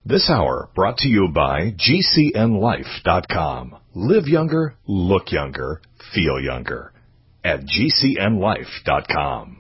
This hour brought to you by GCNLife.com. Live younger, look younger, feel younger. At GCNLife.com.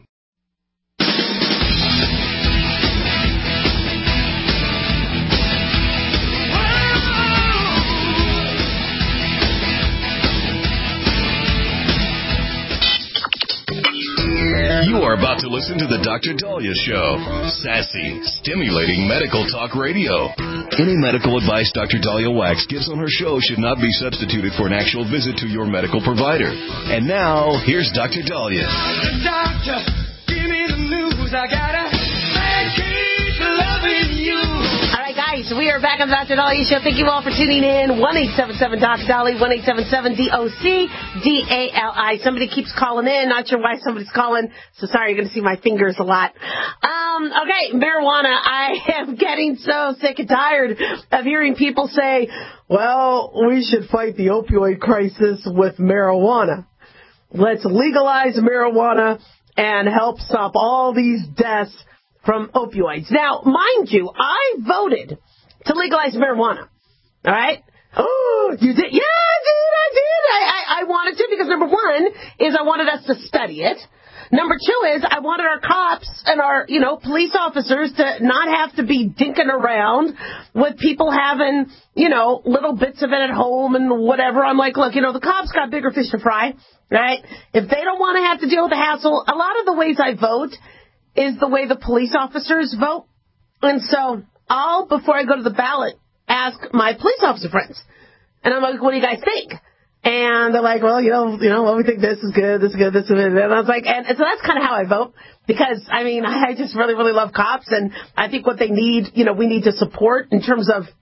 You are about to listen to the Dr. Daliah Show. Sassy, stimulating medical talk radio. Any medical advice Dr. Daliah Wax gives on her show should not be substituted for an actual visit to your medical provider. And now, here's Dr. Daliah. Doctor, give me the news. I gotta keep loving you. All right, guys, we are back on the Dr. Daliah Show. Thank you all for tuning in. 1-877-Dr. Daliah, 1-877-DOC-DALI. Somebody keeps calling in. Not sure why somebody's calling, so sorry, you're going to see my fingers a lot. Okay, marijuana. I am getting so sick and tired of hearing people say, well, we should fight the opioid crisis with marijuana. Let's legalize marijuana and help stop all these deaths from opioids. Now, mind you, I voted to legalize marijuana. All right? Oh, you did? Yeah, I did. I wanted to because, number one, is I wanted us to study it. Number two is I wanted our cops and our, police officers to not have to be dinking around with people having, little bits of it at home and whatever. I'm like, look, the cops got bigger fish to fry, right? If they don't want to have to deal with the hassle, a lot of the ways I vote is the way the police officers vote. And so I'll, before I go to the ballot, ask my police officer friends. And I'm like, what do you guys think? And they're like, well, we think this is good, this is good, this is good. And I was like, and so that's kind of how I vote because, I just really, really love cops. And I think what they need, we need to support in terms of,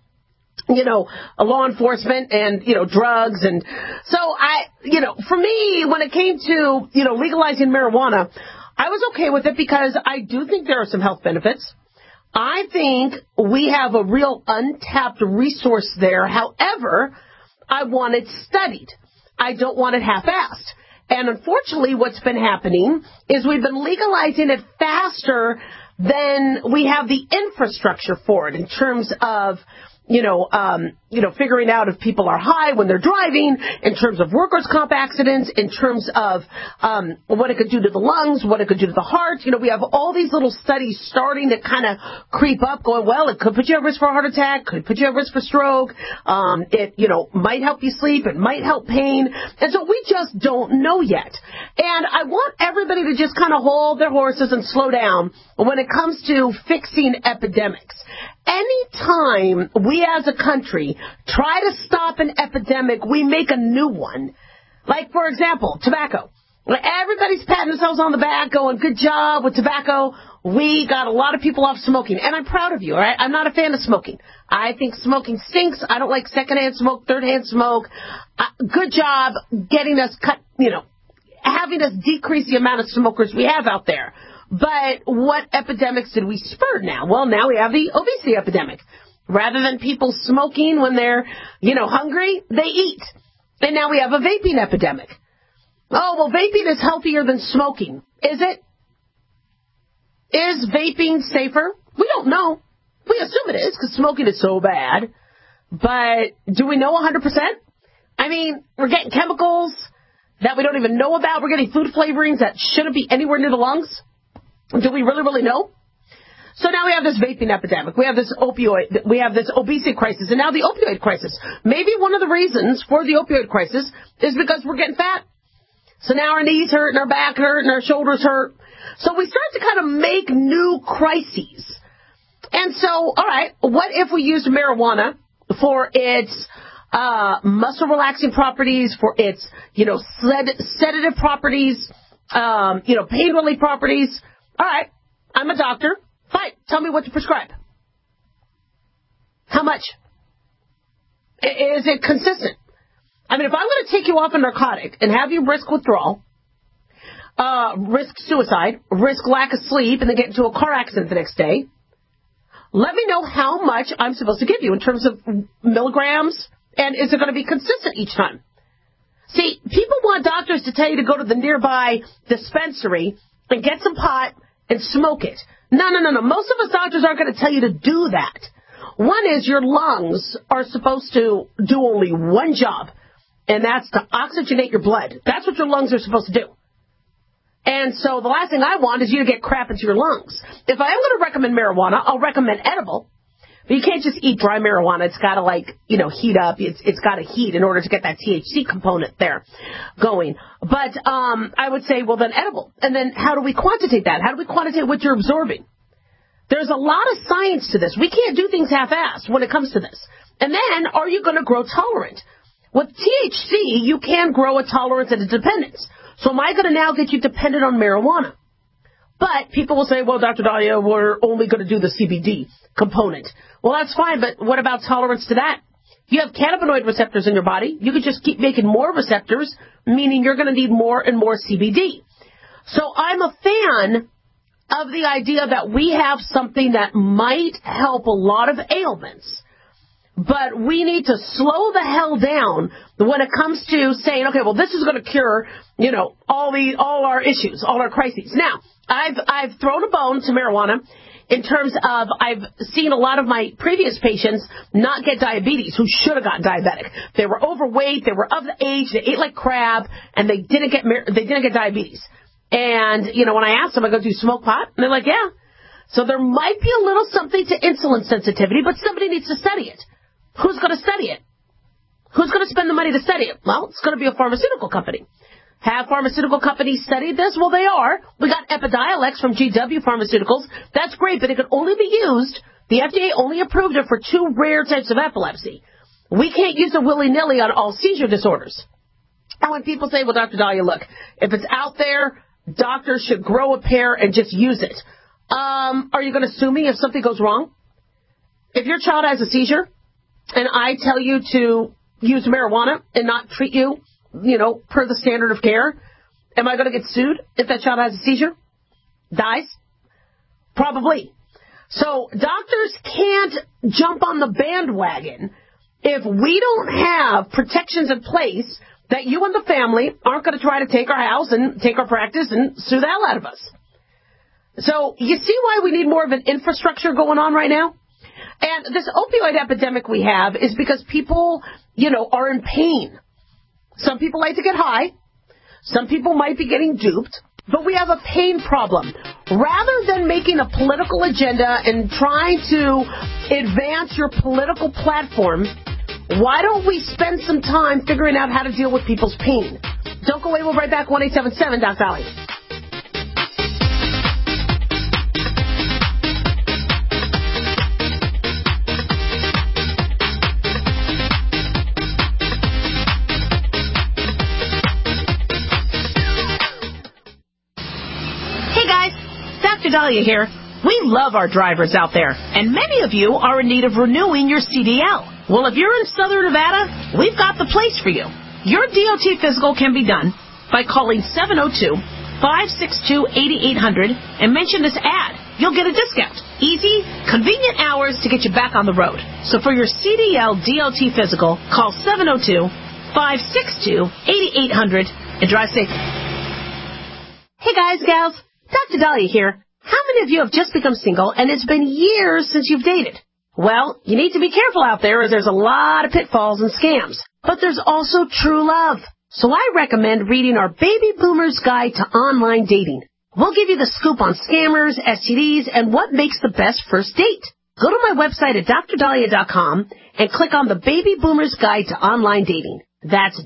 a law enforcement and, drugs. And so for me, when it came to, legalizing marijuana, I was okay with it because I do think there are some health benefits. I think we have a real untapped resource there. However, I want it studied. I don't want it half-assed. And unfortunately, what's been happening is we've been legalizing it faster than we have the infrastructure for it in terms of figuring out if people are high when they're driving, in terms of workers' comp accidents, in terms of what it could do to the lungs, what it could do to the heart. We have all these little studies starting to kind of creep up going, well, it could put you at risk for a heart attack, could put you at risk for stroke. It might help you sleep. It might help pain. And so we just don't know yet. And I want everybody to just kind of hold their horses and slow down when it comes to fixing epidemics. Anytime we as a country try to stop an epidemic, we make a new one. Like, for example, tobacco. Everybody's patting themselves on the back going, good job with tobacco. We got a lot of people off smoking. And I'm proud of you, all right? I'm not a fan of smoking. I think smoking stinks. I don't like secondhand smoke, thirdhand smoke. Good job getting us cut, having us decrease the amount of smokers we have out there. But what epidemics did we spur now? Well, now we have the obesity epidemic. Rather than people smoking when they're, hungry, they eat. And now we have a vaping epidemic. Oh, well, vaping is healthier than smoking. Is it? Is vaping safer? We don't know. We assume it is because smoking is so bad. But do we know 100%? We're getting chemicals that we don't even know about. We're getting food flavorings that shouldn't be anywhere near the lungs. Do we really, really know? So now we have this vaping epidemic. We have this obesity crisis, and now the opioid crisis. Maybe one of the reasons for the opioid crisis is because we're getting fat. So now our knees hurt, and our back hurt, and our shoulders hurt. So we start to kind of make new crises. And so, all right, what if we used marijuana for its muscle relaxing properties, for its, sedative properties, pain relief properties? All right, I'm a doctor. Fine, tell me what to prescribe. How much? Is it consistent? If I'm going to take you off a narcotic and have you risk withdrawal, risk suicide, risk lack of sleep, and then get into a car accident the next day, let me know how much I'm supposed to give you in terms of milligrams, and is it going to be consistent each time? See, people want doctors to tell you to go to the nearby dispensary and get some pot and smoke it. No. Most of us doctors aren't going to tell you to do that. One is your lungs are supposed to do only one job, and that's to oxygenate your blood. That's what your lungs are supposed to do. And so the last thing I want is you to get crap into your lungs. If I am going to recommend marijuana, I'll recommend edible. But you can't just eat dry marijuana. It's got to, heat up. It's got to heat in order to get that THC component there going. But I would say, well, then edible. And then how do we quantitate that? How do we quantitate what you're absorbing? There's a lot of science to this. We can't do things half-assed when it comes to this. And then, are you going to grow tolerant? With THC, you can grow a tolerance and a dependence. So am I going to now get you dependent on marijuana? But people will say, well, Dr. Dahlia, we're only going to do the CBD component. Well, that's fine, but what about tolerance to that? You have cannabinoid receptors in your body. You could just keep making more receptors, meaning you're going to need more and more CBD. So I'm a fan of the idea that we have something that might help a lot of ailments, but we need to slow the hell down when it comes to saying, okay, well, this is going to cure, all our issues, all our crises. Now, I've thrown a bone to marijuana in terms of I've seen a lot of my previous patients not get diabetes who should have gotten diabetic. They were overweight, they were of the age, they ate like crab, and they didn't get diabetes. And, when I asked them, I go, do you smoke pot? And they're like, yeah. So there might be a little something to insulin sensitivity, but somebody needs to study it. Who's going to study it? Who's going to spend the money to study it? Well, it's going to be a pharmaceutical company. Have pharmaceutical companies studied this? Well, they are. We got Epidiolex from GW Pharmaceuticals. That's great, but it could only be used. The FDA only approved it for 2 rare types of epilepsy. We can't use it willy-nilly on all seizure disorders. And when people say, well, Dr. Dahlia, look, if it's out there, doctors should grow a pair and just use it. Are you going to sue me if something goes wrong? If your child has a seizure and I tell you to use marijuana and not treat you, per the standard of care, am I going to get sued if that child has a seizure? Dies? Probably. So doctors can't jump on the bandwagon if we don't have protections in place that you and the family aren't going to try to take our house and take our practice and sue the hell out of us. So you see why we need more of an infrastructure going on right now? And this opioid epidemic we have is because people, are in pain. Some people like to get high. Some people might be getting duped. But we have a pain problem. Rather than making a political agenda and trying to advance your political platform, why don't we spend some time figuring out how to deal with people's pain? Don't go away. We'll be right back. 1-877 Doc Dahlia. Dr. Dahlia here. We love our drivers out there, and many of you are in need of renewing your CDL. Well, if you're in Southern Nevada, we've got the place for you. Your DOT physical can be done by calling 702-562-8800 and mention this ad. You'll get a discount. Easy, convenient hours to get you back on the road. So for your CDL DOT physical, call 702-562-8800 and drive safe. Hey guys, gals, Dr. Dahlia here. How many of you have just become single and it's been years since you've dated? Well, you need to be careful out there as there's a lot of pitfalls and scams. But there's also true love. So I recommend reading our Baby Boomer's Guide to Online Dating. We'll give you the scoop on scammers, STDs, and what makes the best first date. Go to my website at drdahlia.com and click on the Baby Boomer's Guide to Online Dating. That's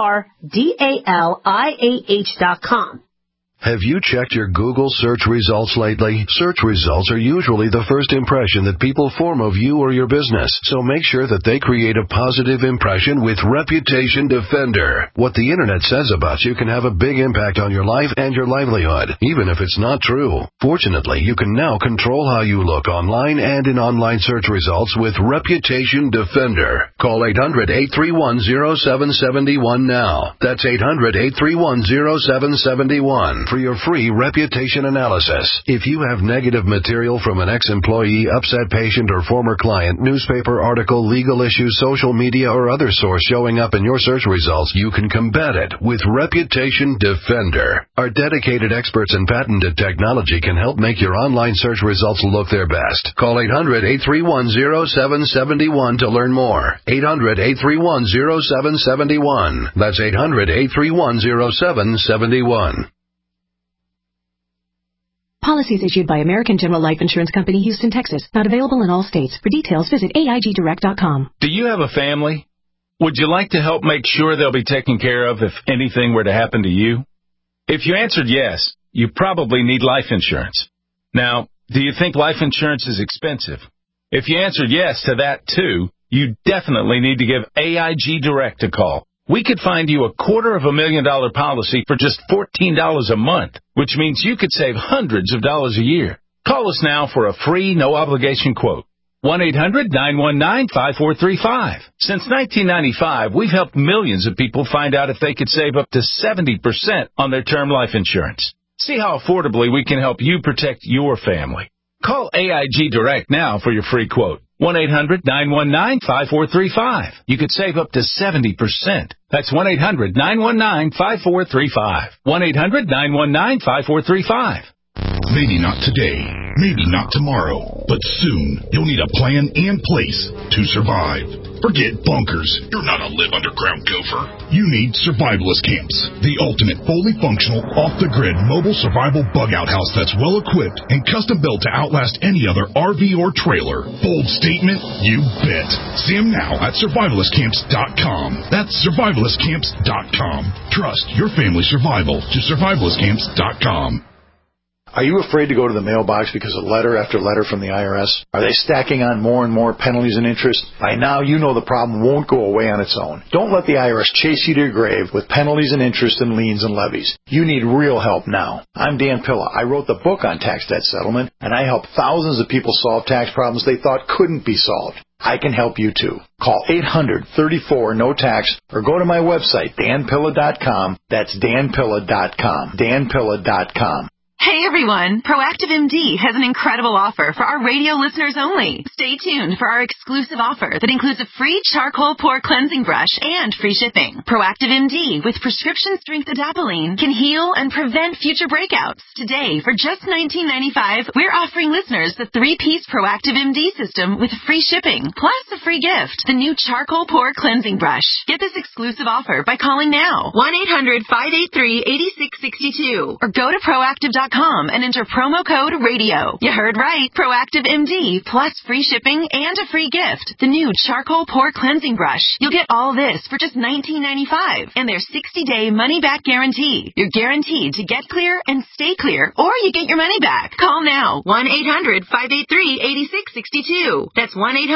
DRDALIAH.com. Have you checked your Google search results lately? Search results are usually the first impression that people form of you or your business, so make sure that they create a positive impression with Reputation Defender. What the Internet says about you can have a big impact on your life and your livelihood, even if it's not true. Fortunately, you can now control how you look online and in online search results with Reputation Defender. Call 800-831-0771 now. That's 800-831-0771. for your free reputation analysis. If you have negative material from an ex-employee, upset patient, or former client, newspaper article, legal issue, social media, or other source showing up in your search results, you can combat it with Reputation Defender. Our dedicated experts in patented technology can help make your online search results look their best. Call 800-831-0771 to learn more. 800-831-0771. That's 800-831-0771. Policies issued by American General Life Insurance Company, Houston, Texas. Not available in all states. For details, visit AIGdirect.com. Do you have a family? Would you like to help make sure they'll be taken care of if anything were to happen to you? If you answered yes, you probably need life insurance. Now, do you think life insurance is expensive? If you answered yes to that too, you definitely need to give AIG Direct a call. We could find you a $250,000 policy for just $14 a month, which means you could save hundreds of dollars a year. Call us now for a free, no-obligation quote. 1-800-919-5435. Since 1995, we've helped millions of people find out if they could save up to 70% on their term life insurance. See how affordably we can help you protect your family. Call AIG Direct now for your free quote. 1-800-919-5435. You could save up to 70%. That's 1-800-919-5435. 1-800-919-5435. Maybe not today, maybe not tomorrow, but soon you'll need a plan in place to survive. Forget bunkers. You're not a live underground gopher. You need survivalist camps, the ultimate fully functional, off-the-grid mobile survival bug-out house that's well-equipped and custom-built to outlast any other RV or trailer. Bold statement? You bet. See them now at survivalistcamps.com. That's survivalistcamps.com. Trust your family's survival to survivalistcamps.com. Are you afraid to go to the mailbox because of letter after letter from the IRS? Are they stacking on more and more penalties and interest? By now, you know the problem won't go away on its own. Don't let the IRS chase you to your grave with penalties and interest and liens and levies. You need real help now. I'm Dan Pilla. I wrote the book on tax debt settlement, and I help thousands of people solve tax problems they thought couldn't be solved. I can help you too. Call 800-34-NO-TAX or go to my website, danpilla.com. That's danpilla.com. danpilla.com. Hey everyone, Proactive MD has an incredible offer for our radio listeners only. Stay tuned for our exclusive offer that includes a free charcoal pore cleansing brush and free shipping. Proactive MD with prescription strength adapalene can heal and prevent future breakouts. Today, for just $19.95, we're offering listeners the 3-piece Proactive MD system with free shipping, plus a free gift, the new charcoal pore cleansing brush. Get this exclusive offer by calling now, 1-800-583-8662, or go to proactive.com and enter promo code RADIO. You heard right. Proactive MD plus free shipping and a free gift. The new charcoal pore cleansing brush. You'll get all this for just $19.95 and their 60-day money-back guarantee. You're guaranteed to get clear and stay clear, or you get your money back. Call now. 1-800-583-8662. That's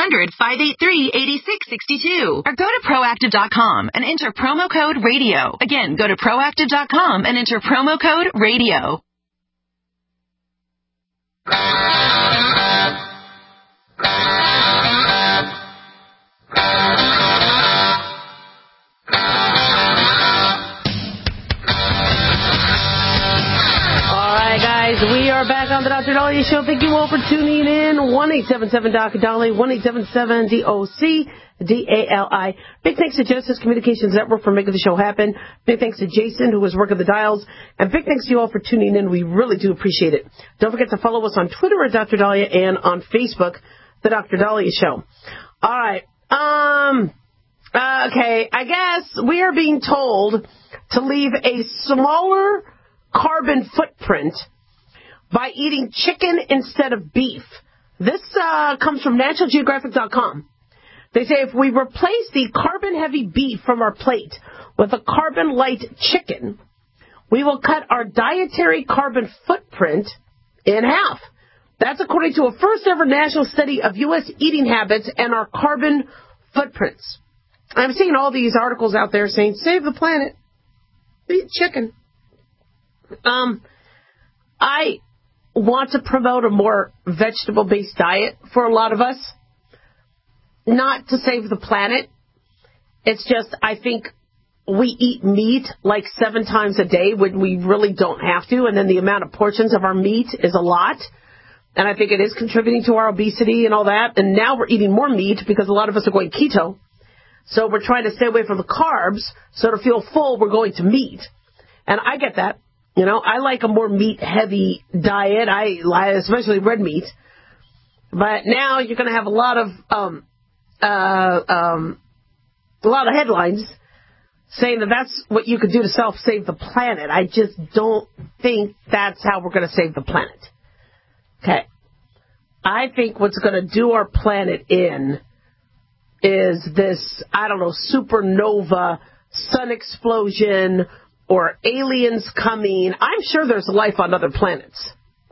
1-800-583-8662. Or go to proactive.com and enter promo code RADIO. Again, go to proactive.com and enter promo code RADIO. All right, guys, we are back on the Dr. Dahlia Show. Thank you all for tuning in. 1-877-Dr. Dahlia, 1-877-DOC-DALI. Big thanks to Genesis Communications Network for making the show happen. Big thanks to Jason, who was working the dials. And big thanks to you all for tuning in. We really do appreciate it. Don't forget to follow us on Twitter at Dr. Dahlia and on Facebook, The Dr. Dahlia Show. All right. Okay, I guess we are being told to leave a smaller carbon footprint by eating chicken instead of beef. This comes from NationalGeographic.com. They say if we replace the carbon-heavy beef from our plate with a carbon-light chicken, we will cut our dietary carbon footprint in half. That's according to a first-ever national study of U.S. eating habits and our carbon footprints. I'm seeing all these articles out there saying, save the planet, eat chicken. I want to promote a more vegetable-based diet for a lot of us. Not to save the planet. It's just, I think we eat meat like 7 times a day when we really don't have to, and then the amount of portions of our meat is a lot. And I think it is contributing to our obesity and all that. And now we're eating more meat because a lot of us are going keto. So we're trying to stay away from the carbs. So to feel full, we're going to meat. And I get that. You know, I like a more meat-heavy diet. Especially red meat. But now you're going to have a lot of headlines saying that that's what you could do to self-save the planet. I just don't think that's how we're going to save the planet. Okay. I think what's going to do our planet in is this, I don't know, supernova, sun explosion, or aliens coming. I'm sure there's life on other planets.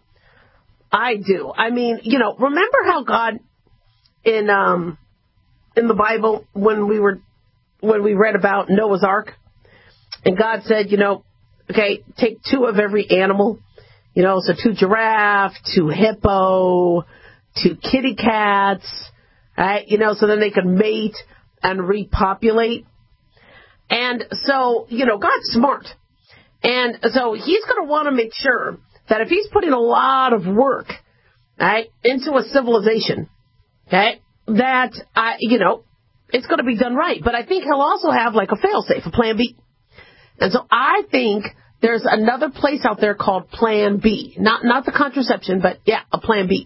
I do. I mean, you know, remember how God in the Bible when we read about Noah's Ark, and God said, you know, okay, take 2 of every animal. You know, so 2 giraffe, 2 hippo, 2 kitty cats, right? You know, so then they could mate and repopulate. And so, you know, God's smart. And so he's going to want to make sure that if he's putting a lot of work, right, into a civilization, okay, that, you know, it's going to be done right. But I think he'll also have like a fail-safe, a plan B. And so I think there's another place out there called Plan B. Not the contraception, but, yeah, a Plan B.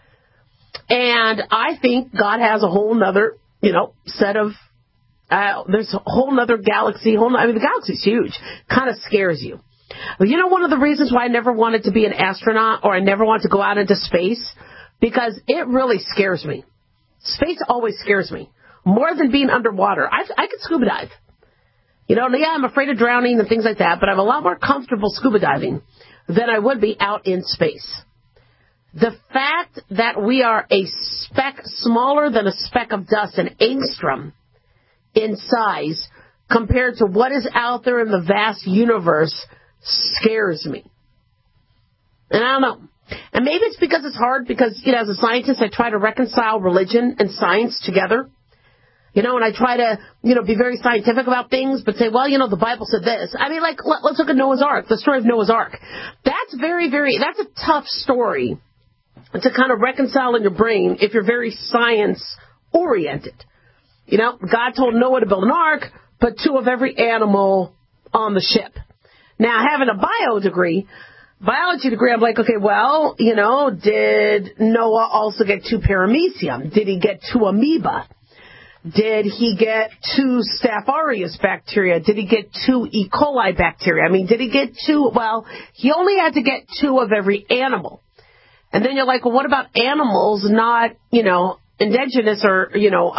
And I think God has a whole nother, you know, set of, there's a whole nother galaxy. The galaxy's huge. Kind of scares you. But you know one of the reasons why I never wanted to be an astronaut or I never wanted to go out into space? Because it really scares me. Space always scares me. More than being underwater. I could scuba dive. You know, yeah, I'm afraid of drowning and things like that, but I'm a lot more comfortable scuba diving than I would be out in space. The fact that we are a speck smaller than a speck of dust, an angstrom in size, compared to what is out there in the vast universe, scares me. And I don't know. And maybe it's because it's hard because, you know, as a scientist, I try to reconcile religion and science together. You know, and I try to, you know, be very scientific about things, but say, well, you know, the Bible said this. I mean, like, let's look at Noah's Ark, the story of Noah's Ark. That's that's a tough story to kind of reconcile in your brain if you're very science-oriented. You know, God told Noah to build an ark, put 2 of every animal on the ship. Now, having a biology degree, I'm like, okay, well, you know, did Noah also get 2 paramecium? Did he get 2 amoeba? Did he get 2 Staph aureus bacteria? Did he get 2 E. coli bacteria? I mean, did he get 2? Well, he only had to get 2 of every animal. And then you're like, well, what about animals not, you know, indigenous or, you know,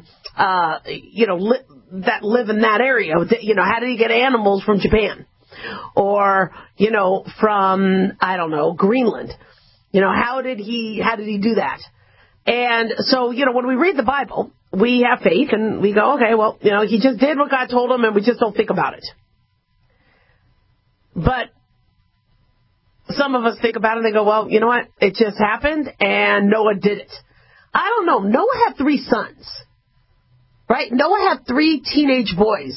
that live in that area? You know, how did he get animals from Japan? Or, you know, from, I don't know, Greenland? You know, how did he do that? And so, you know, when we read the Bible, we have faith and we go, okay, well, you know, he just did what God told him and we just don't think about it. But some of us think about it and they go, well, you know what? It just happened and Noah did it. I don't know. Noah had 3 sons, right? Noah had 3 teenage boys.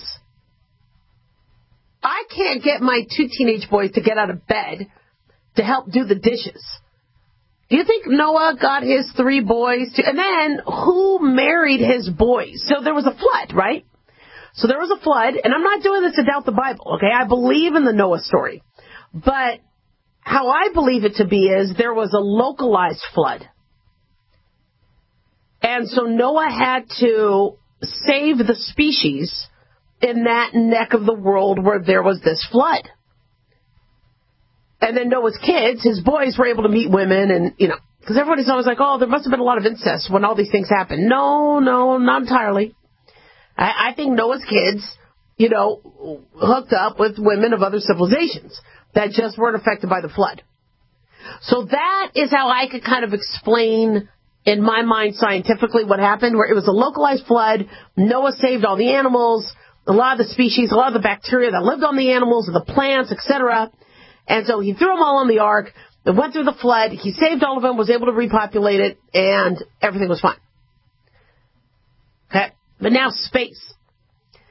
I can't get my 2 teenage boys to get out of bed to help do the dishes. Do you think Noah got his 3 boys? And then who married his boys? So there was a flood, right? So there was a flood, and I'm not doing this to doubt the Bible, okay? I believe in the Noah story. But how I believe it to be is there was a localized flood. And so Noah had to save the species in that neck of the world where there was this flood. And then Noah's kids, his boys, were able to meet women and, you know, because everybody's always like, oh, there must have been a lot of incest when all these things happened. No, not entirely. I think Noah's kids, you know, hooked up with women of other civilizations that just weren't affected by the flood. So that is how I could kind of explain in my mind scientifically what happened, where it was a localized flood. Noah saved all the animals, a lot of the species, a lot of the bacteria that lived on the animals and the plants, etc. And so he threw them all on the ark. It went through the flood. He saved all of them, was able to repopulate it, and everything was fine. Okay? But now space.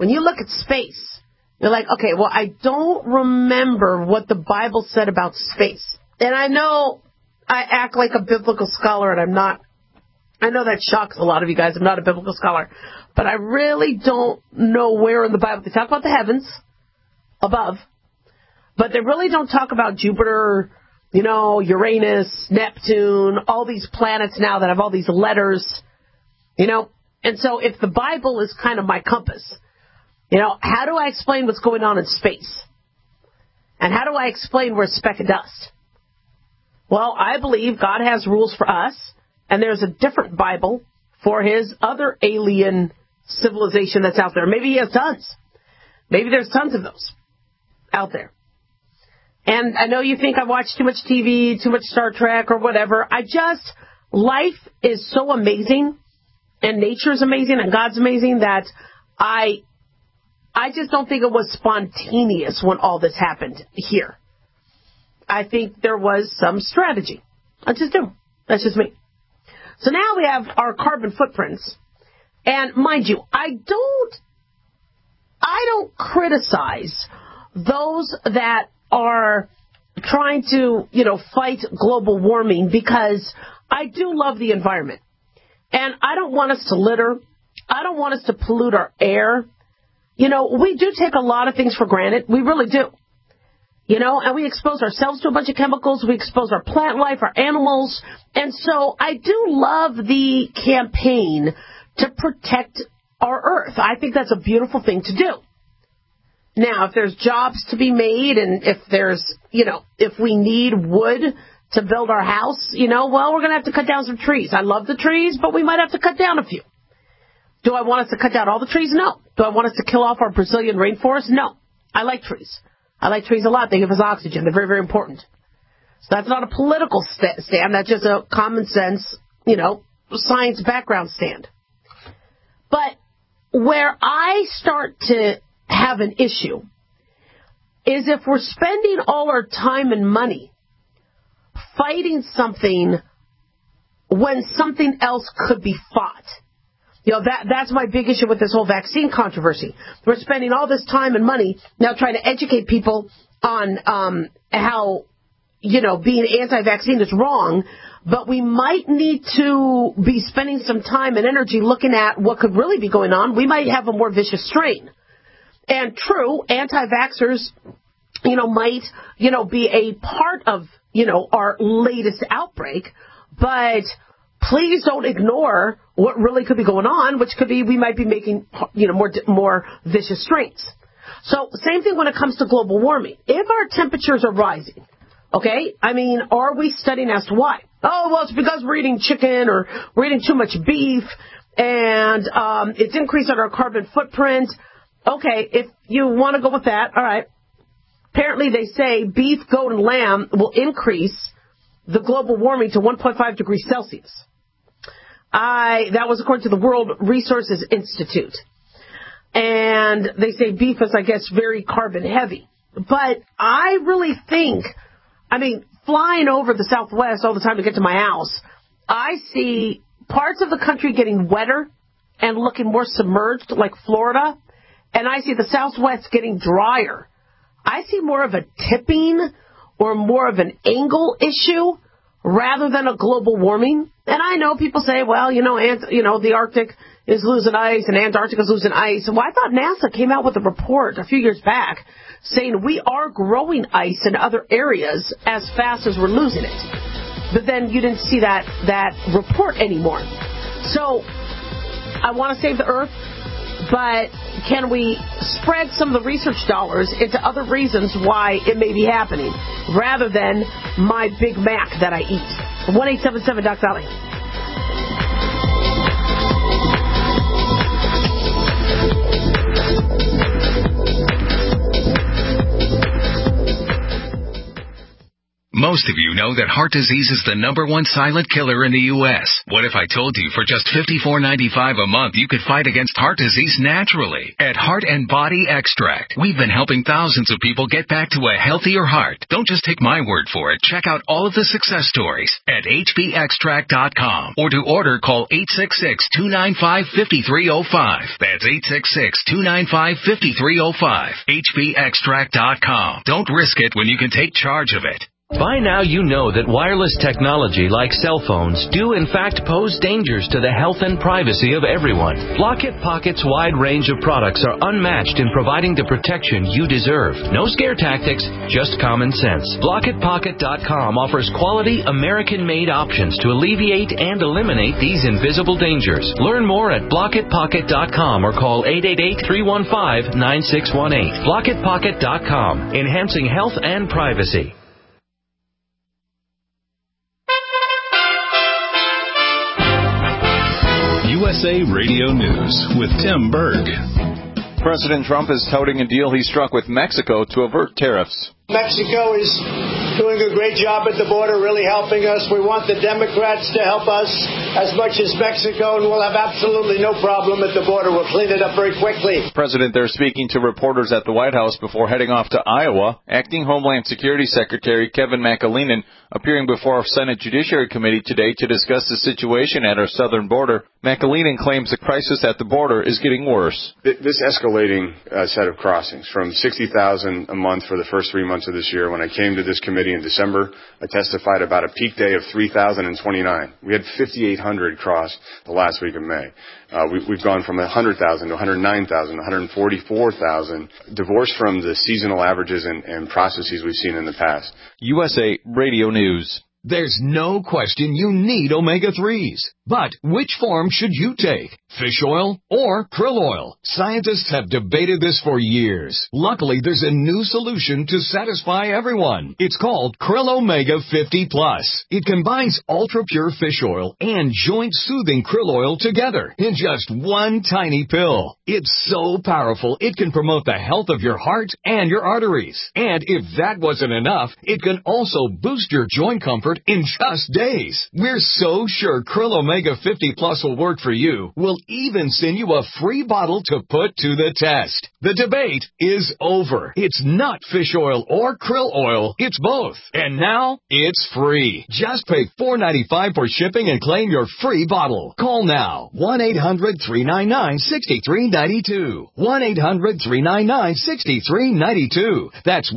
when you look at space, you're like, okay, well, I don't remember what the Bible said about space. And I know I act like a biblical scholar, and I'm not. I know that shocks a lot of you guys. I'm not a biblical scholar. But I really don't know where in the Bible. They talk about the heavens above, but they really don't talk about Jupiter, Uranus, Neptune, all these planets now that have all these letters, And so if the Bible is kind of my compass, how do I explain what's going on in space? And how do I explain where it's a speck of dust? Well, I believe God has rules for us, and there's a different Bible for his other alien civilization that's out there. Maybe he has tons. Maybe there's tons of those out there. And I know you think I watch too much TV, too much Star Trek or whatever. Life is so amazing, and nature is amazing, and God's amazing that I just don't think it was spontaneous when all this happened here. I think there was some strategy. I just do. That's just me. So now we have our carbon footprints. And mind you, I don't criticize those that are trying to, fight global warming, because I do love the environment. And I don't want us to litter. I don't want us to pollute our air. We do take a lot of things for granted. We really do. And we expose ourselves to a bunch of chemicals. We expose our plant life, our animals. And so I do love the campaign to protect our earth. I think that's a beautiful thing to do. Now, if there's jobs to be made, and if there's, if we need wood to build our house, we're going to have to cut down some trees. I love the trees, but we might have to cut down a few. Do I want us to cut down all the trees? No. Do I want us to kill off our Brazilian rainforest? No. I like trees. I like trees a lot. They give us oxygen. They're very, very important. So that's not a political stand. That's just a common sense, science background stand. But where I start to have an issue is if we're spending all our time and money fighting something when something else could be fought. That's my big issue with this whole vaccine controversy. We're spending all this time and money now trying to educate people on how, being anti-vaccine is wrong, but we might need to be spending some time and energy looking at what could really be going on. We might have a more vicious strain. And true, anti-vaxxers, might, be a part of, our latest outbreak, but please don't ignore what really could be going on, which could be we might be making, more vicious strains. So same thing when it comes to global warming. If our temperatures are rising, okay, are we studying as to why? Oh, well, it's because we're eating chicken or we're eating too much beef and it's increasing our carbon footprint. Okay, if you want to go with that, all right. Apparently they say beef, goat, and lamb will increase the global warming to 1.5 degrees Celsius. That was according to the World Resources Institute. And they say beef is, I guess, very carbon heavy. But I really think, flying over the Southwest all the time to get to my house, I see parts of the country getting wetter and looking more submerged, like Florida. And I see the Southwest getting drier. I see more of a tipping or more of an angle issue rather than a global warming. And I know people say, well, the Arctic is losing ice and Antarctica is losing ice. Well, I thought NASA came out with a report a few years back saying we are growing ice in other areas as fast as we're losing it. But then you didn't see that report anymore. So I want to save the Earth, but can we spread some of the research dollars into other reasons why it may be happening rather than my Big Mac that I eat? 1-877-DOC-VALLEY. Most of you know that heart disease is the #1 silent killer in the U.S. What if I told you for just $54.95 a month you could fight against heart disease naturally? At Heart and Body Extract, we've been helping thousands of people get back to a healthier heart. Don't just take my word for it. Check out all of the success stories at hbextract.com, or to order, call 866-295-5305. That's 866-295-5305. hbextract.com. Don't risk it when you can take charge of it. By now you know that wireless technology like cell phones do in fact pose dangers to the health and privacy of everyone. Blockit Pocket's wide range of products are unmatched in providing the protection you deserve. No scare tactics, just common sense. BlockitPocket.com offers quality American-made options to alleviate and eliminate these invisible dangers. Learn more at BlockitPocket.com or call 888-315-9618. BlockitPocket.com, enhancing health and privacy. USA Radio News with Tim Berg. President Trump is touting a deal he struck with Mexico to avert tariffs. Mexico is doing a great job at the border, really helping us. We want the Democrats to help us as much as Mexico, and we'll have absolutely no problem at the border. We'll clean it up very quickly. President there speaking to reporters at the White House before heading off to Iowa. Acting Homeland Security Secretary Kevin McAleenan appearing before our Senate Judiciary Committee today to discuss the situation at our southern border. McAleenan claims the crisis at the border is getting worse. This escalating set of crossings from 60,000 a month for the first 3 months of this year. When I came to this committee in December, I testified about a peak day of 3,029. We had 5,800 cross the last week of May. We've gone from 100,000 to 109,000, 144,000, divorced from the seasonal averages and processes we've seen in the past. USA Radio News. There's no question you need omega-3s. But which form should you take? Fish oil or krill oil? Scientists have debated this for years. Luckily, there's a new solution to satisfy everyone. It's called Krill Omega 50 Plus. It combines ultra-pure fish oil and joint-soothing krill oil together in just one tiny pill. It's so powerful, it can promote the health of your heart and your arteries. And if that wasn't enough, it can also boost your joint comfort in just days. We're so sure Krill Omega 50 Plus will work for you. We'll even send you a free bottle to put to the test. The debate is over. It's not fish oil or krill oil. It's both. And now it's free. Just pay $4.95 for shipping and claim your free bottle. Call now. 1-800-399-6392. 1-800-399-6392. That's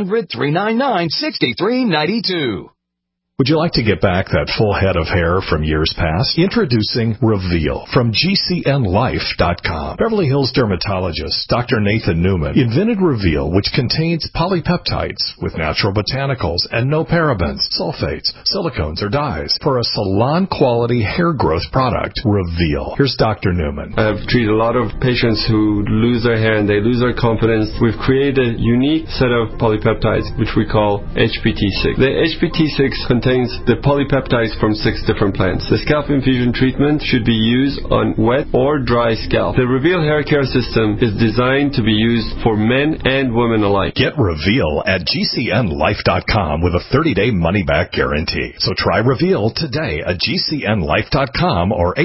1-800-399-6392. Would you like to get back that full head of hair from years past? Introducing Reveal from GCNLife.com. Beverly Hills dermatologist Dr. Nathan Newman invented Reveal, which contains polypeptides with natural botanicals and no parabens, sulfates, silicones, or dyes for a salon-quality hair growth product. Reveal. Here's Dr. Newman. I've treated a lot of patients who lose their hair and they lose their confidence. We've created a unique set of polypeptides, which we call HPT6. The HPT6 contains the polypeptides from 6 different plants. The scalp infusion treatment should be used on wet or dry scalp. The Reveal hair care system is designed to be used for men and women alike. Get Reveal at GCNLife.com with a 30-day money-back guarantee. So try Reveal today at GCNLife.com or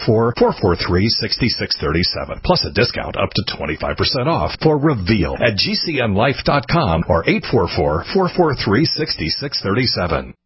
844-443-6637. Plus a discount up to 25% off for Reveal at GCNLife.com or 844-443-6637.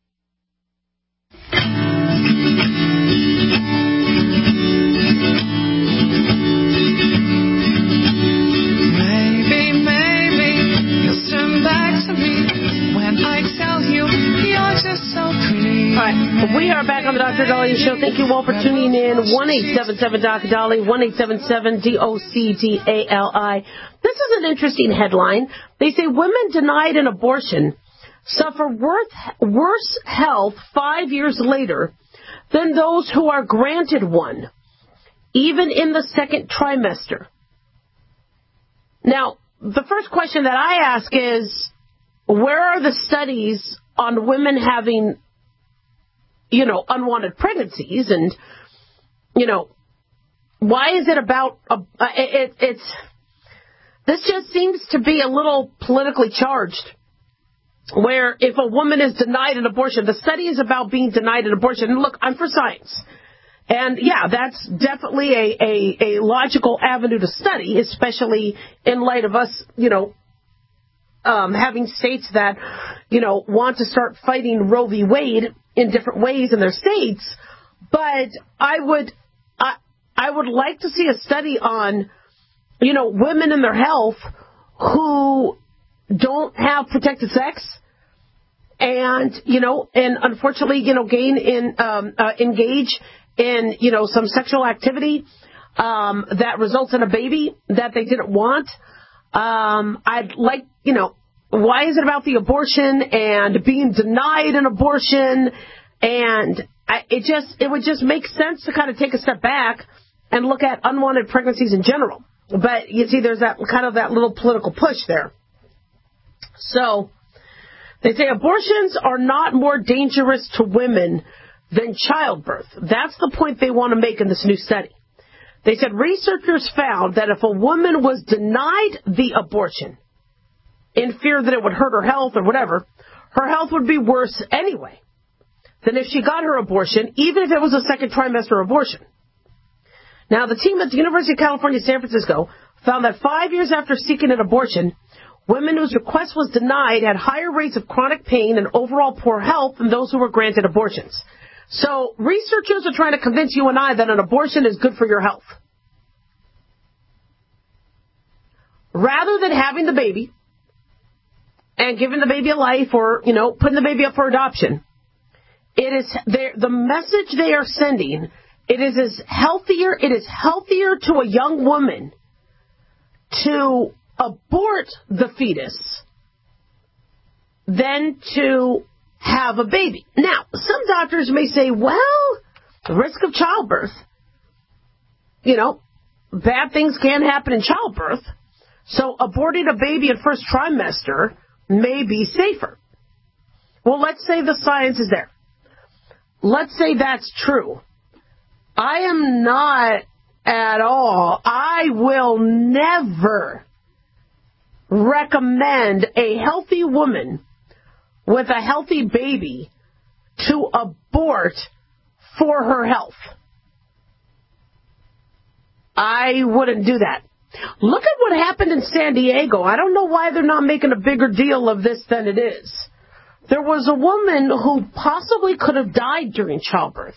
Maybe you'll turn back to me when I tell you you're just so pretty. All right, we are back on the Dr. Daliah Show. Thank you all for tuning in. 1-877-Dr. 1-877-DOCDALI. This is an interesting headline. They say women denied an abortion suffer worse health 5 years later than those who are granted one, even in the second trimester. Now, the first question that I ask is, where are the studies on women having, unwanted pregnancies? And, why is it about, this just seems to be a little politically charged. where if a woman is denied an abortion, the study is about being denied an abortion. And look, I'm for science. And yeah, that's definitely a logical avenue to study, especially in light of us, having states that, want to start fighting Roe v. Wade in different ways in their states. But I would like to see a study on, women and their health who don't have protected sex and unfortunately, engage in, some sexual activity, that results in a baby that they didn't want. I'd like, why is it about the abortion and being denied an abortion? And it would just make sense to kind of take a step back and look at unwanted pregnancies in general. But you see, there's that little political push there. So they say abortions are not more dangerous to women than childbirth. That's the point they want to make in this new study. They said researchers found that if a woman was denied the abortion in fear that it would hurt her health or whatever, her health would be worse anyway than if she got her abortion, even if it was a second trimester abortion. Now, the team at the University of California, San Francisco, found that 5 years after seeking an abortion, women whose request was denied had higher rates of chronic pain and overall poor health than those who were granted abortions. So researchers are trying to convince you and I that an abortion is good for your health. Rather than having the baby and giving the baby a life or, putting the baby up for adoption, it is the message they are sending. It is healthier to a young woman to abort the fetus than to have a baby. Now, some doctors may say, well, the risk of childbirth, bad things can happen in childbirth, so aborting a baby in first trimester may be safer. Well, let's say the science is there. Let's say that's true. I am not at all. I will never recommend a healthy woman with a healthy baby to abort for her health. I wouldn't do that. Look at what happened in San Diego. I don't know why they're not making a bigger deal of this than it is. There was a woman who possibly could have died during childbirth.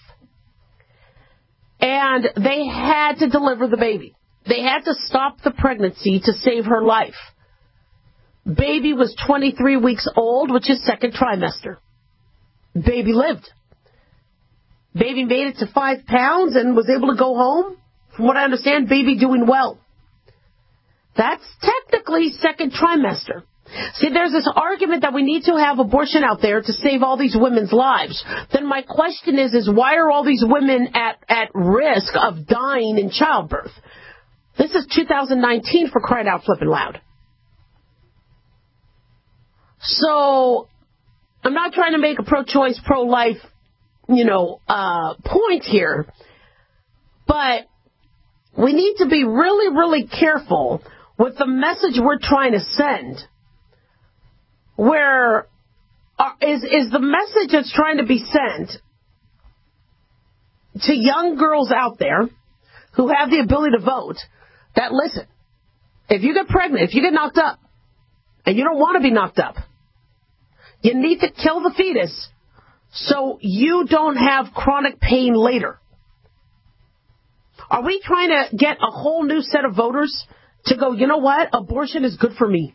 And they had to deliver the baby. They had to stop the pregnancy to save her life. Baby was 23 weeks old, which is second trimester. Baby lived. Baby made it to 5 pounds and was able to go home. From what I understand, baby doing well. That's technically second trimester. See, there's this argument that we need to have abortion out there to save all these women's lives. Then my question is why are all these women at risk of dying in childbirth? This is 2019 for crying out flipping loud. So I'm not trying to make a pro-choice, pro-life, point here. But we need to be really, really careful with the message we're trying to send. Where is the message that's trying to be sent to young girls out there who have the ability to vote that, listen, if you get pregnant, if you get knocked up, and you don't want to be knocked up, you need to kill the fetus so you don't have chronic pain later. Are we trying to get a whole new set of voters to go, you know what, abortion is good for me?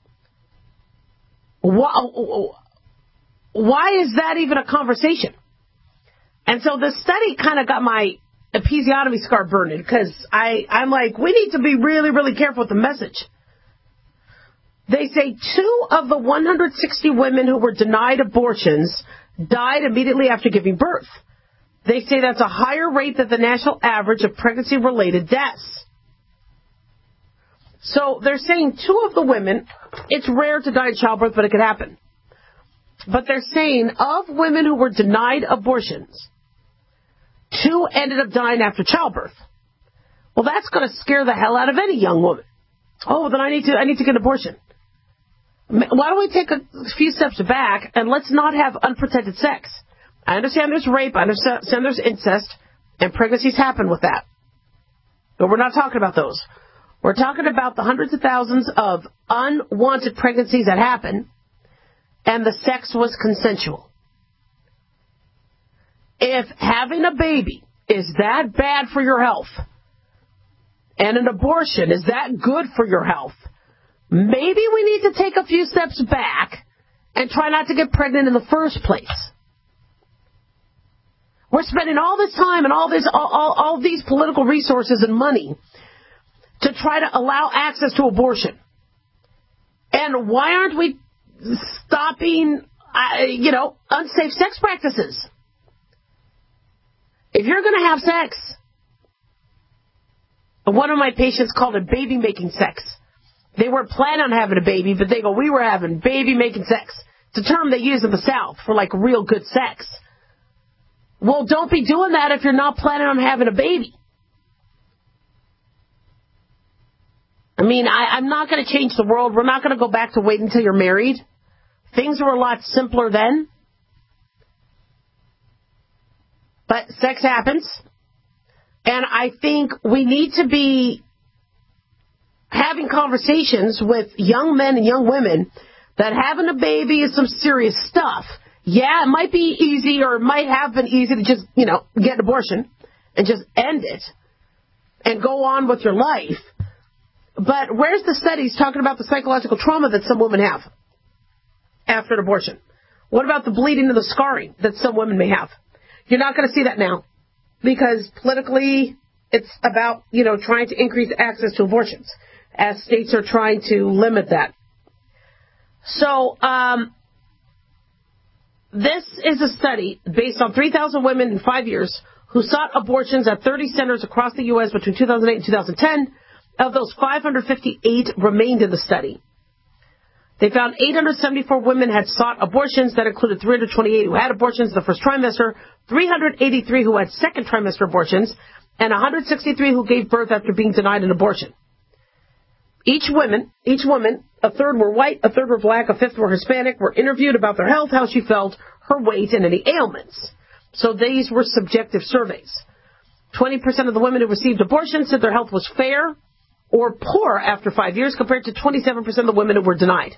Why is that even a conversation? And so the study kind of got my episiotomy scar burning because I'm like, we need to be really, really careful with the message. They say 2 of the 160 women who were denied abortions died immediately after giving birth. They say that's a higher rate than the national average of pregnancy-related deaths. So they're saying 2 of the women, it's rare to die in childbirth, but it could happen. But they're saying of women who were denied abortions, 2 ended up dying after childbirth. Well, that's going to scare the hell out of any young woman. Oh, then I need to get an abortion. Why don't we take a few steps back and let's not have unprotected sex? I understand there's rape, I understand there's incest, and pregnancies happen with that. But we're not talking about those. We're talking about the hundreds of thousands of unwanted pregnancies that happen, and the sex was consensual. If having a baby is that bad for your health, and an abortion is that good for your health, maybe we need to take a few steps back and try not to get pregnant in the first place. We're spending all this time and all these political resources and money to try to allow access to abortion. And why aren't we stopping, unsafe sex practices? If you're going to have sex, one of my patients called it baby-making sex. They weren't planning on having a baby, but they go, we were having baby-making sex. It's a term they use in the South for, like, real good sex. Well, don't be doing that if you're not planning on having a baby. I mean, I'm not going to change the world. We're not going to go back to wait until you're married. Things were a lot simpler then. But sex happens. And I think we need to be having conversations with young men and young women that having a baby is some serious stuff. Yeah, it might be easy, or it might have been easy to just, get an abortion and just end it and go on with your life. But where's the studies talking about the psychological trauma that some women have after an abortion? What about the bleeding and the scarring that some women may have? You're not going to see that now because politically it's about, trying to increase access to abortions as states are trying to limit that. So, this is a study based on 3,000 women in 5 years who sought abortions at 30 centers across the U.S. between 2008 and 2010. Of those, 558 remained in the study. They found 874 women had sought abortions. That included 328 who had abortions the first trimester, 383 who had second trimester abortions, and 163 who gave birth after being denied an abortion. Each woman, a third were white, a third were black, a fifth were Hispanic, were interviewed about their health, how she felt, her weight, and any ailments. So these were subjective surveys. 20% of the women who received abortions said their health was fair or poor after 5 years, compared to 27% of the women who were denied.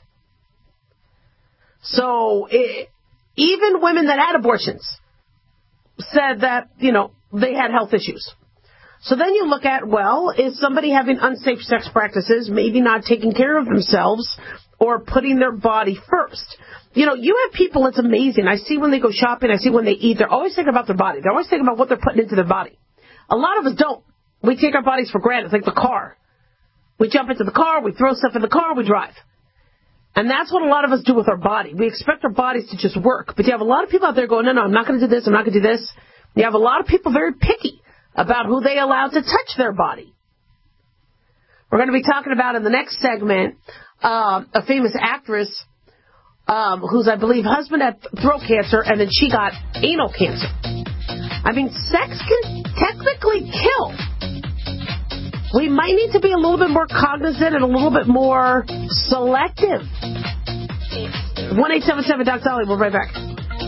So even women that had abortions said that, they had health issues. So then you look at, is somebody having unsafe sex practices, maybe not taking care of themselves or putting their body first? You have people, it's amazing. I see when they go shopping, I see when they eat, they're always thinking about their body. They're always thinking about what they're putting into their body. A lot of us don't. We take our bodies for granted, like the car. We jump into the car, we throw stuff in the car, we drive. And that's what a lot of us do with our body. We expect our bodies to just work. But you have a lot of people out there going, no, I'm not going to do this, I'm not going to do this. You have a lot of people very picky about who they allow to touch their body. We're going to be talking about in the next segment a famous actress whose, I believe, husband had throat cancer, and then she got anal cancer. I mean, sex can technically kill. We might need to be a little bit more cognizant and a little bit more selective. 1-877-DOC-DOLLY. We'll be right back.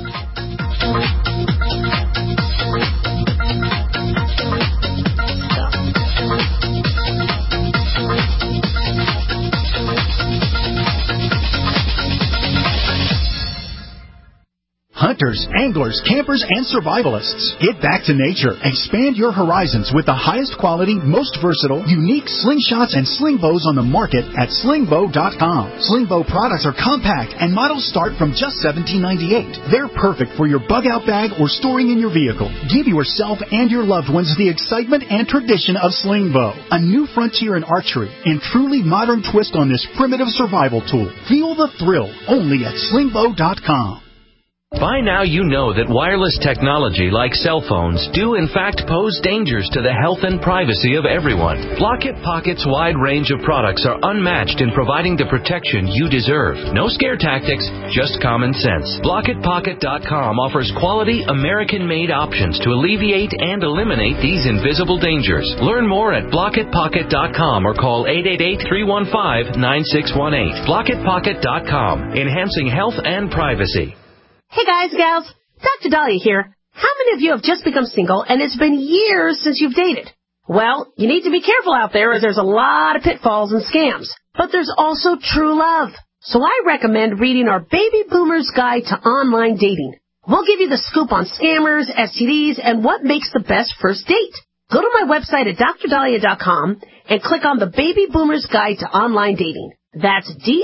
Hunters, anglers, campers, and survivalists. Get back to nature. Expand your horizons with the highest quality, most versatile, unique slingshots and sling bows on the market at slingbow.com. Slingbow products are compact and models start from just $17.98. They're perfect for your bug-out bag or storing in your vehicle. Give yourself and your loved ones the excitement and tradition of Slingbow, a new frontier in archery and truly modern twist on this primitive survival tool. Feel the thrill only at slingbow.com. By now you know that wireless technology like cell phones do in fact pose dangers to the health and privacy of everyone. Lockett Pocket's wide range of products are unmatched in providing the protection you deserve. No scare tactics, just common sense. LockettPocket.com offers quality American-made options to alleviate and eliminate these invisible dangers. Learn more at LockettPocket.com or call 888-315-9618. LockettPocket.com, enhancing health and privacy. Hey guys, gals, Dr. Dahlia here. How many of you have just become single and it's been years since you've dated? Well, you need to be careful out there as there's a lot of pitfalls and scams. But there's also true love. So I recommend reading our Baby Boomer's Guide to Online Dating. We'll give you the scoop on scammers, STDs, and what makes the best first date. Go to my website at drdahlia.com and click on the Baby Boomer's Guide to Online Dating. That's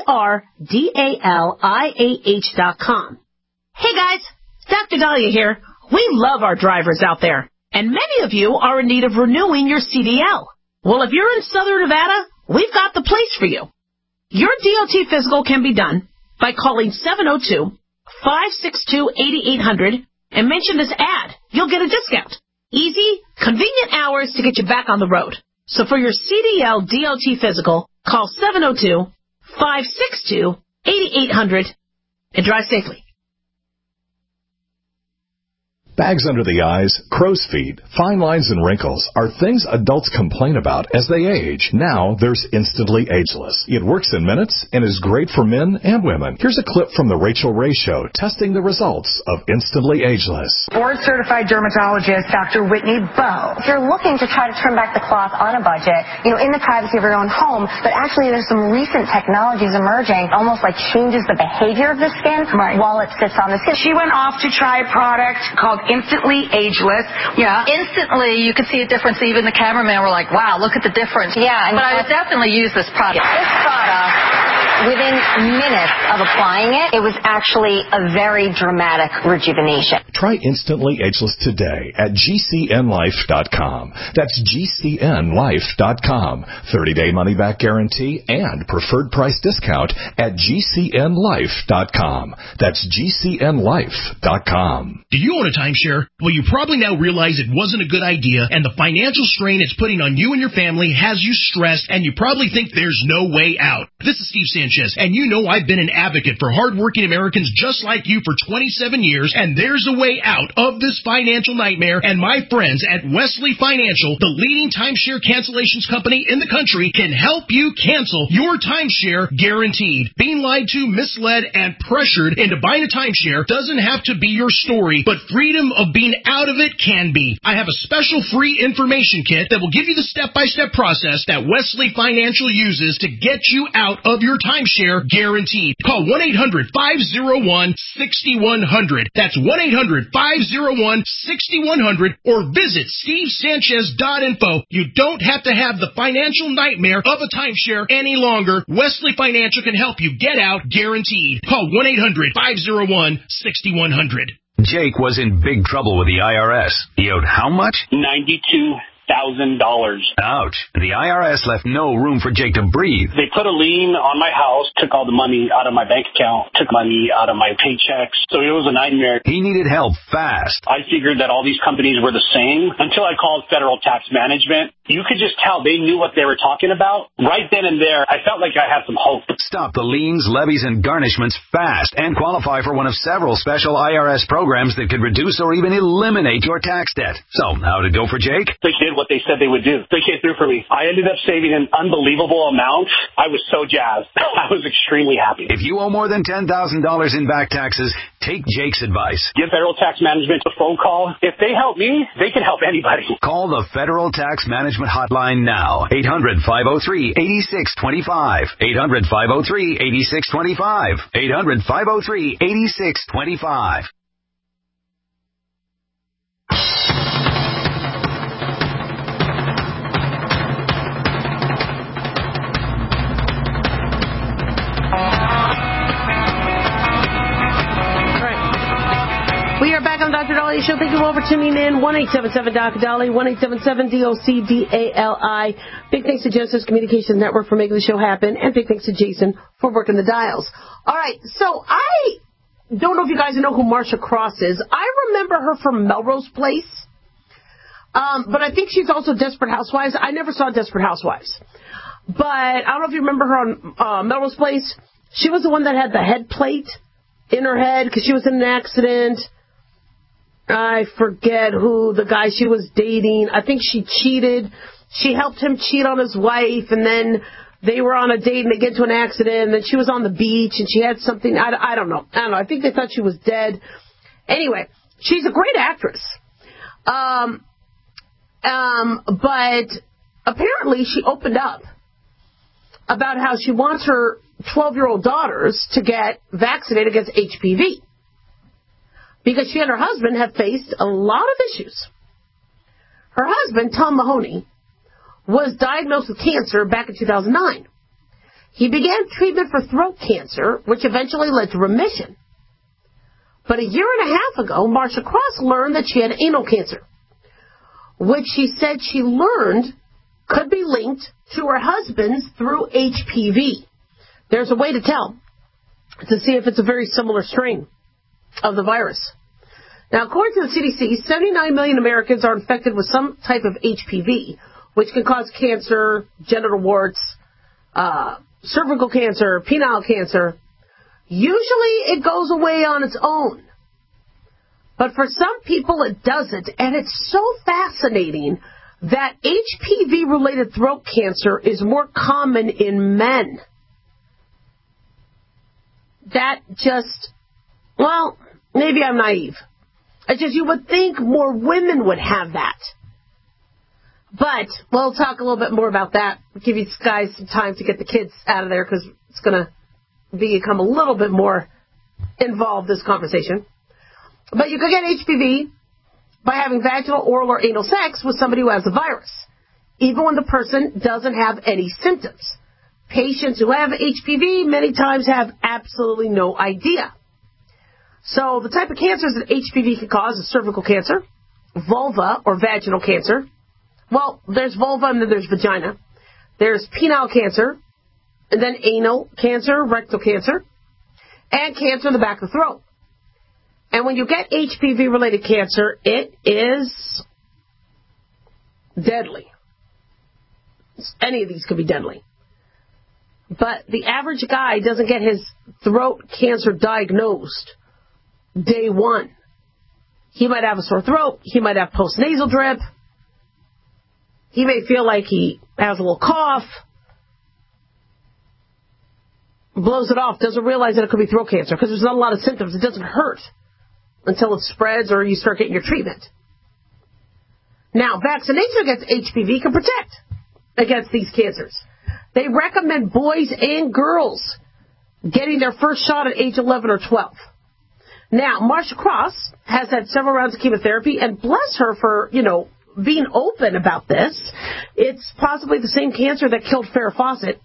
DRDALIAH.com. Hey guys, Dr. Dahlia here. We love our drivers out there, and many of you are in need of renewing your CDL. Well, if you're in Southern Nevada, we've got the place for you. Your DOT physical can be done by calling 702-562-8800 and mention this ad. You'll get a discount. Easy, convenient hours to get you back on the road. So for your CDL DOT physical, call 702-562-8800 and drive safely. Bags under the eyes, crow's feet, fine lines, and wrinkles are things adults complain about as they age. Now there's Instantly Ageless. It works in minutes and is great for men and women. Here's a clip from the Rachel Ray Show testing the results of Instantly Ageless. Board-certified dermatologist Dr. Whitney Bowe. If you're looking to try to trim back the cloth on a budget, in the privacy of your own home, but actually there's some recent technologies emerging, almost like changes the behavior of the skin while it sits on the skin. She went off to try a product called Instantly Ageless. Yeah. Instantly, you could see a difference. Even the cameraman were like, wow, look at the difference. Yeah. But I would definitely use this product. This product, within minutes of applying it, it was actually a very dramatic rejuvenation. Try Instantly Ageless today at GCNLife.com. That's GCNLife.com. 30-day money-back guarantee and preferred price discount at GCNLife.com. That's GCNLife.com. Do you own a timeshare? Well, you probably now realize it wasn't a good idea, and the financial strain it's putting on you and your family has you stressed, and you probably think there's no way out. This is Steve Sanchez, and you know I've been an advocate for hardworking Americans just like you for 27 years, and there's a way out of this financial nightmare, and my friends at Wesley Financial, the leading timeshare cancellations company in the country, can help you cancel your timeshare guaranteed. Being lied to, misled, and pressured into buying a timeshare doesn't have to be your story, but freedom of being out of it can be. I have a special free information kit that will give you the step-by-step process that Wesley Financial uses to get you out of your timeshare guaranteed. Call 1-800-501-6100. That's 1-800-501-6100 or visit stevesanchez.info. You don't have to have the financial nightmare of a timeshare any longer. Wesley Financial can help you get out guaranteed. Call 1-800-501-6100. Jake was in big trouble with the IRS. He owed how much? $92,000. Ouch. The IRS left no room for Jake to breathe. They put a lien on my house, took all the money out of my bank account, took money out of my paychecks. So it was a nightmare. He needed help fast. I figured that all these companies were the same until I called Federal Tax Management. You could just tell they knew what they were talking about. Right then and there, I felt like I had some hope. Stop the liens, levies, and garnishments fast and qualify for one of several special IRS programs that could reduce or even eliminate your tax debt. So, how'd it go for Jake? They did what they said they would do. They came through for me. I ended up saving an unbelievable amount. I was so jazzed. I was extremely happy. If you owe more than $10,000 in back taxes, take Jake's advice. Give Federal Tax Management a phone call. If they help me, they can help anybody. Call the Federal Tax Management Hotline now. 800-503-8625. 800-503-8625. 800-503-8625. We are back on Dr. Dahlia Show. Thank you all for tuning in. 1-877-Dr. 1-877-DOC-DALI. Big thanks to Genesis Communications Network for making the show happen, and big thanks to Jason for working the dials. All right, so I don't know if you guys know who Marsha Cross is. I remember her from Melrose Place. But I think she's also Desperate Housewives. I never saw Desperate Housewives. But I don't know if you remember her on Melrose Place. She was the one that had the head plate in her head because she was in an accident. I forget who the guy she was dating. I think she cheated. She helped him cheat on his wife, and then they were on a date and they get into an accident, and then she was on the beach and she had something. I don't know. I think they thought she was dead. Anyway, she's a great actress. But apparently she opened up about how she wants her 12-year-old daughters to get vaccinated against HPV. Because she and her husband have faced a lot of issues. Her husband, Tom Mahoney, was diagnosed with cancer back in 2009. He began treatment for throat cancer, which eventually led to remission. But a year and a half ago, Marsha Cross learned that she had anal cancer, which she said she learned could be linked to her husband's through HPV. There's a way to tell, to see if it's a very similar strain of the virus. Now, according to the CDC, 79 million Americans are infected with some type of HPV, which can cause cancer, genital warts, cervical cancer, penile cancer. Usually it goes away on its own. But for some people it doesn't, and it's so fascinating that HPV-related throat cancer is more common in men. That just, well, maybe I'm naive. It's just you would think more women would have that. But we'll talk a little bit more about that. We'll give you guys some time to get the kids out of there because it's going to become a little bit more involved, this conversation. But you could get HPV by having vaginal, oral, or anal sex with somebody who has the virus, even when the person doesn't have any symptoms. Patients who have HPV many times have absolutely no idea. So the type of cancers that HPV can cause is cervical cancer, vulva or vaginal cancer. Well, there's vulva and then there's vagina. There's penile cancer, and then anal cancer, rectal cancer, and cancer in the back of the throat. And when you get HPV-related cancer, it is deadly. Any of these could be deadly. But the average guy doesn't get his throat cancer diagnosed day one. He might have a sore throat. He might have postnasal drip. He may feel like he has a little cough. Blows it off. Doesn't realize that it could be throat cancer because there's not a lot of symptoms. It doesn't hurt until it spreads or you start getting your treatment. Now, vaccination against HPV can protect against these cancers. They recommend boys and girls getting their first shot at age 11 or 12. Now, Marsha Cross has had several rounds of chemotherapy, and bless her for, being open about this. It's possibly the same cancer that killed Farrah Fawcett.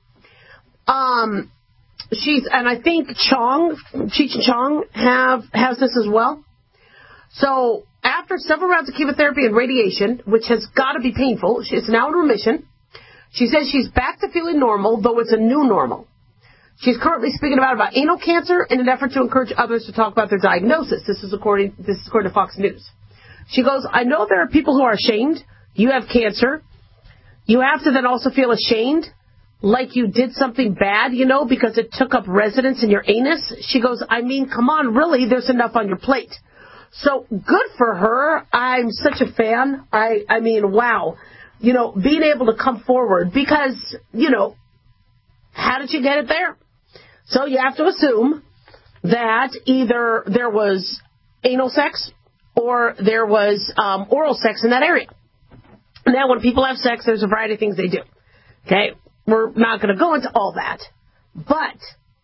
And I think Cheech and Chong has this as well. So after several rounds of chemotherapy and radiation, which has got to be painful, she's now in remission. She says she's back to feeling normal, though it's a new normal. She's currently speaking about anal cancer in an effort to encourage others to talk about their diagnosis. This is according to Fox News. She goes, I know there are people who are ashamed. You have cancer. You have to then also feel ashamed, like you did something bad, because it took up residence in your anus. She goes, come on, really, there's enough on your plate. So good for her. I'm such a fan. I mean, wow. Being able to come forward because, how did you get it there? So you have to assume that either there was anal sex or there was oral sex in that area. Now, when people have sex, there's a variety of things they do. Okay? We're not going to go into all that. But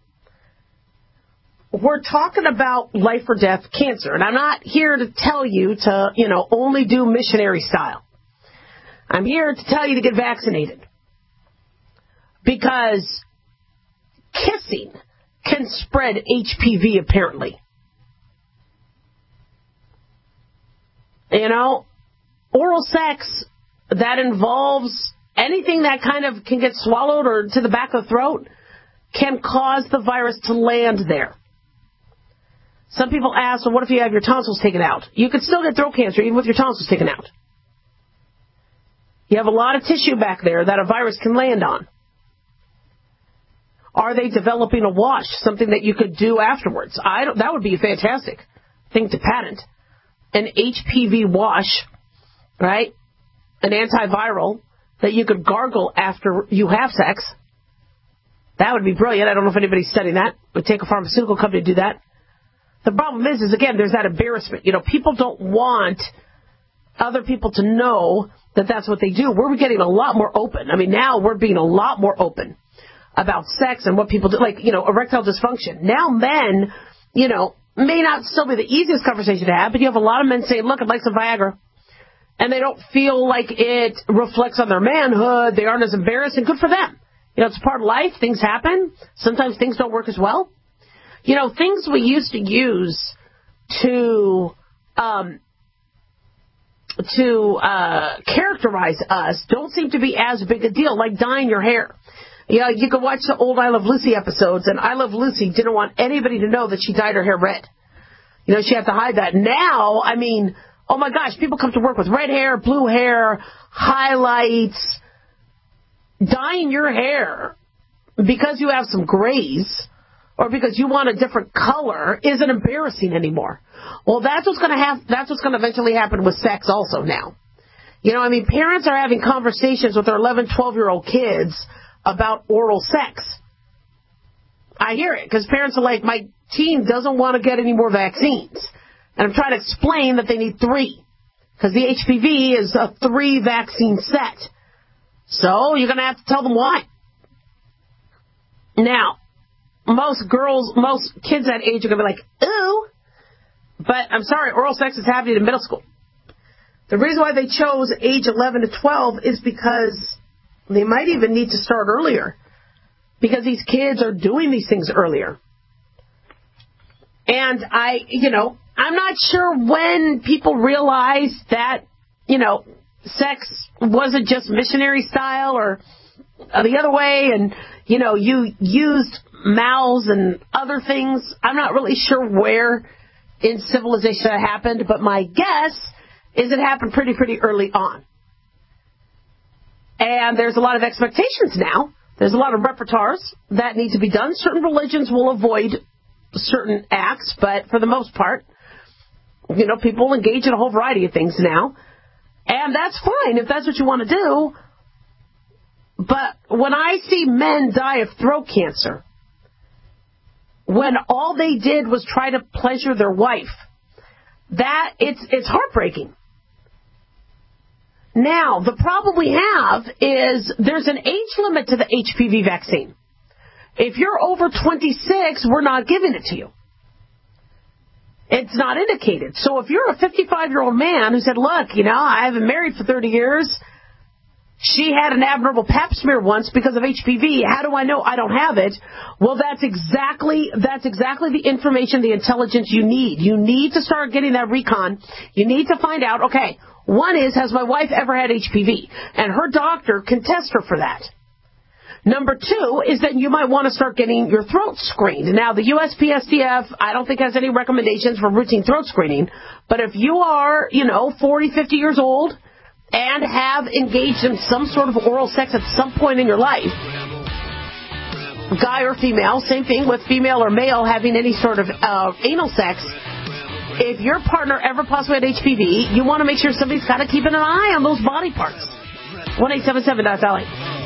we're talking about life or death cancer. And I'm not here to tell you to, only do missionary style. I'm here to tell you to get vaccinated. Because kissing can spread HPV, apparently. Oral sex that involves anything that kind of can get swallowed or to the back of the throat can cause the virus to land there. Some people ask, well, what if you have your tonsils taken out? You could still get throat cancer even with your tonsils taken out. You have a lot of tissue back there that a virus can land on. Are they developing a wash, something that you could do afterwards? That would be a fantastic thing to patent. An HPV wash, right? An antiviral that you could gargle after you have sex. That would be brilliant. I don't know if anybody's studying that. It would take a pharmaceutical company to do that. The problem is again, there's that embarrassment. People don't want other people to know that that's what they do. We're getting a lot more open. I mean, now we're being a lot more open about sex and what people do, like, erectile dysfunction. Now men, may not still be the easiest conversation to have, but you have a lot of men saying, look, I'd like some Viagra. And they don't feel like it reflects on their manhood. They aren't as embarrassed, and good for them. It's part of life. Things happen. Sometimes things don't work as well. Things we used to use to characterize us don't seem to be as big a deal, like dyeing your hair. You can watch the old I Love Lucy episodes, and I Love Lucy didn't want anybody to know that she dyed her hair red. She had to hide that. Now, I mean, oh my gosh, people come to work with red hair, blue hair, highlights. Dyeing your hair because you have some grays or because you want a different color isn't embarrassing anymore. Well, that's what's going to eventually happen with sex also now. Parents are having conversations with their 11, 12-year-old kids about oral sex. I hear it because parents are like, my teen doesn't want to get any more vaccines. And I'm trying to explain that they need 3 because the HPV is a 3 vaccine set. So you're going to have to tell them why. Now, most kids that age are going to be like, ooh. But I'm sorry, oral sex is happening in middle school. The reason why they chose age 11 to 12 is because they might even need to start earlier. Because these kids are doing these things earlier. And I'm not sure when people realize that, sex wasn't just missionary style or the other way, and, you used mouths and other things. I'm not really sure where in civilization that happened, but my guess is it happened pretty early on. And there's a lot of expectations now. There's a lot of repertoires that need to be done. Certain religions will avoid certain acts, but for the most part, people engage in a whole variety of things now. And that's fine if that's what you want to do. But when I see men die of throat cancer, when all they did was try to pleasure their wife, it's heartbreaking. Now, the problem we have is there's an age limit to the HPV vaccine. If you're over 26, we're not giving it to you. It's not indicated. So if you're a 55-year-old man who said, look, I haven't married for 30 years, she had an abnormal pap smear once because of HPV, how do I know I don't have it? Well, that's exactly the information, the intelligence you need. You need to start getting that recon. You need to find out, okay, one is, has my wife ever had HPV? And her doctor can test her for that. Number 2 is that you might want to start getting your throat screened. Now, the USPSTF, I don't think has any recommendations for routine throat screening. But if you are, 40, 50 years old and have engaged in some sort of oral sex at some point in your life, guy or female, same thing with female or male having any sort of anal sex, if your partner ever possibly had HPV, you want to make sure somebody's got to keep an eye on those body parts. 1-877-LA.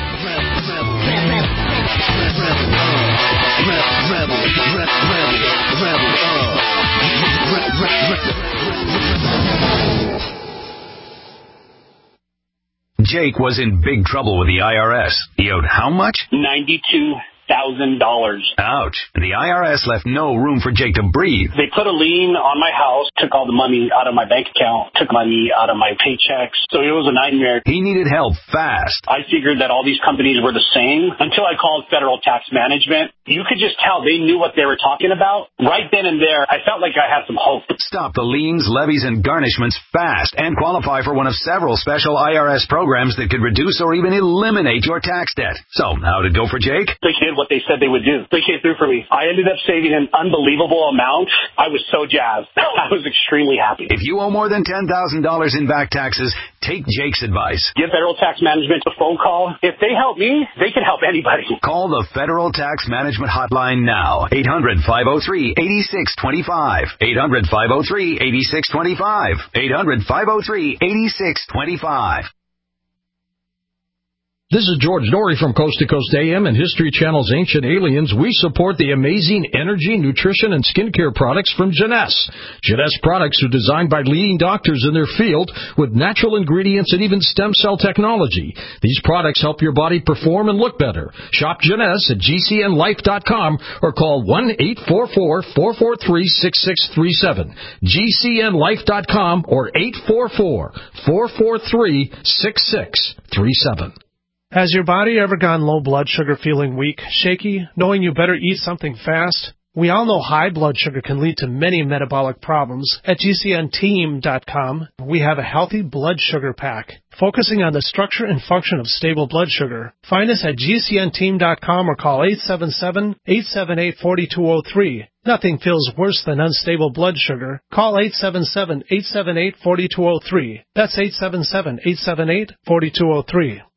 Jake was in big trouble with the IRS. He owed how much? $92,000. Ouch. The IRS left no room for Jake to breathe. They put a lien on my house, took all the money out of my bank account, took money out of my paychecks. So it was a nightmare. He needed help fast. I figured that all these companies were the same until I called Federal Tax Management. You could just tell they knew what they were talking about. Right then and there, I felt like I had some hope. Stop the liens, levies, and garnishments fast and qualify for one of several special IRS programs that could reduce or even eliminate your tax debt. So, how'd it go for Jake? The kid did what they said they would do. They came through for me. I ended up saving an unbelievable amount. I was so jazzed. I was extremely happy. If you owe more than $10,000 in back taxes, take Jake's advice. Give Federal Tax Management a phone call. If they help me, they can help anybody. Call the Federal Tax Management Hotline now. 800-503-8625. 800-503-8625. 800-503-8625. This is George Norrie from Coast to Coast AM and History Channel's Ancient Aliens. We support the amazing energy, nutrition, and skincare products from Jeunesse. Jeunesse products are designed by leading doctors in their field with natural ingredients and even stem cell technology. These products help your body perform and look better. Shop Jeunesse at GCNlife.com or call 1-844-443-6637. GCNlife.com or 844-443-6637. Has your body ever gone low blood sugar, feeling weak, shaky, knowing you better eat something fast? We all know high blood sugar can lead to many metabolic problems. At GCNteam.com, we have a healthy blood sugar pack, focusing on the structure and function of stable blood sugar. Find us at GCNteam.com or call 877-878-4203. Nothing feels worse than unstable blood sugar. Call 877-878-4203. That's 877-878-4203.